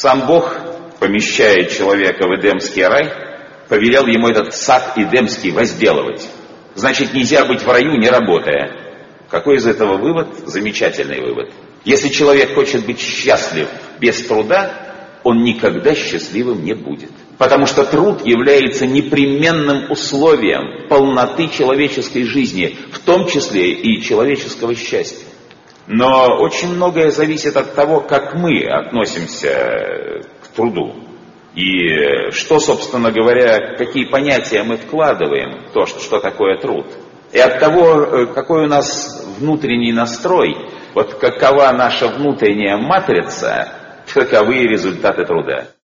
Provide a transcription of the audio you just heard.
Сам Бог, помещая человека в Эдемский рай, повелел ему этот сад Эдемский возделывать. Значит, нельзя быть в раю, не работая. Какой из этого вывод? Замечательный вывод. Если человек хочет быть счастлив без труда, он никогда счастливым не будет. Потому что труд является непременным условием полноты человеческой жизни, в том числе и человеческого счастья. Но очень многое зависит от того, как мы относимся к труду. И что, собственно говоря, какие понятия мы вкладываем в то, что такое труд. И от того, какой у нас внутренний настрой, вот какова наша внутренняя матрица, таковы результаты труда.